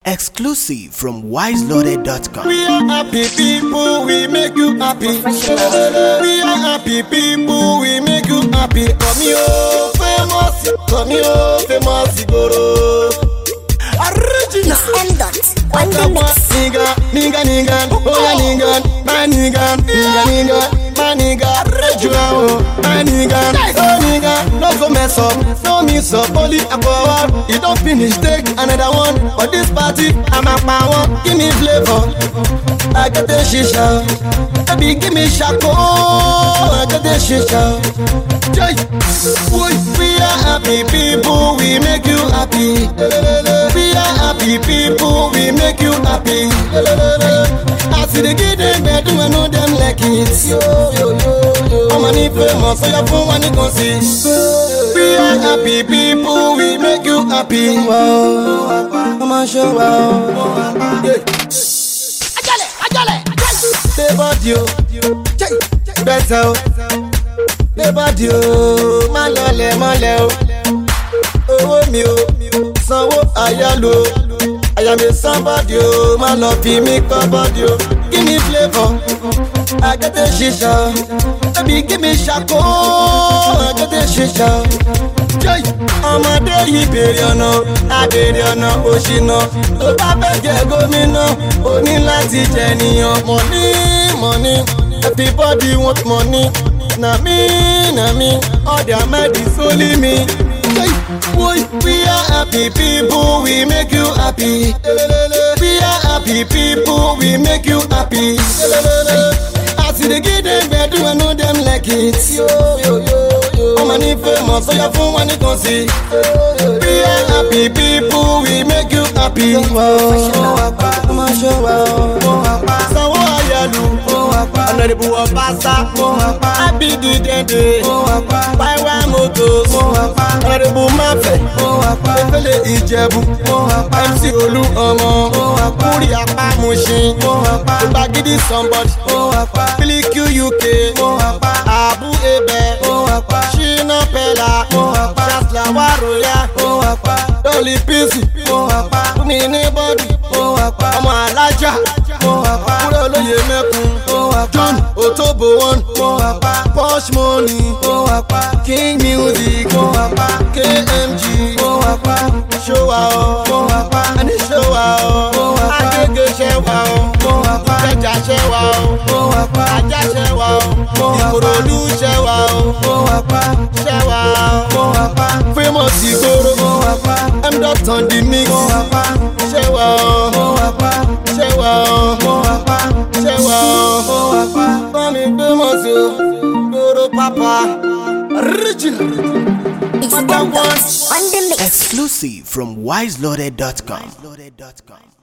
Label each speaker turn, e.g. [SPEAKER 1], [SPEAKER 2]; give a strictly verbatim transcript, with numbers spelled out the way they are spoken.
[SPEAKER 1] Exclusive from wise loaded dot com.
[SPEAKER 2] We are happy people, we make you happy. We are happy people, we make you happy. Come here, famous, come here, famous, goro. Original.
[SPEAKER 3] M dot on the mix.
[SPEAKER 2] Nigga, nigga, nigga, oh yeah, nigga, my nigga, nigga, nigga, my nigga, original, my nigga, oh nigga, no go mess up, no miss up, only a power. You don't finish, take another one. For this party, I'm a power. Give me flavor, I got the shisha. Baby, give me shako, I got the shisha. Joy, we are happy people, we make you happy. We are happy people, we make you happy. I see the kid in bed, I know them like it. I'm an famous, so your phone when you can see. We are happy people, we make you happy. Wow, I'm a show wow. Ajale, ajale, ajale. Stay bad you, better. Stay bad you, malole, malole. Oh mi o, sanwó ayalo. I am a somebody, oh, my love, me body, oh. Give me flavor, I get the shisha. Baby, give me shako, I get the shisha. Joy, I'm a day, period, I did you know, Oshino. Oh, Papa, go me no, only lati Jenny, money, money. Everybody want money. Na me, na me, all their mad is only me. Boy, we are happy people, we make you happy. We are happy people, we make you happy. I see the kid in bed, I know them like it. I'm an famous, so your phone when you can see. We are happy people, we make you happy. So what are you? Honorable Obasa, I be the day. Buy one motor, Honorable Mafe, Efele Ijebu, M C Olu Omo, Muri Apa Mushin, Bagidi somebody, Billy Q U K, Abu Ebe, Shina Pella, Jasla Waroya, Dolly Pisi, Umi Nebody, Omo Alaja, Kuro Loye Mekun, John Otobo one, Posh Money, King Music, K M G, Show out, and show out, I get good show out, Jaja show out, Aja show out, Ikorodu show out, show out, famous Igoro, M dot on the mix, show out, show out, show out, Mommy famous Igoro Papa, original.
[SPEAKER 3] It's M dot on the mix.
[SPEAKER 1] Exclusive from wise loaded dot com.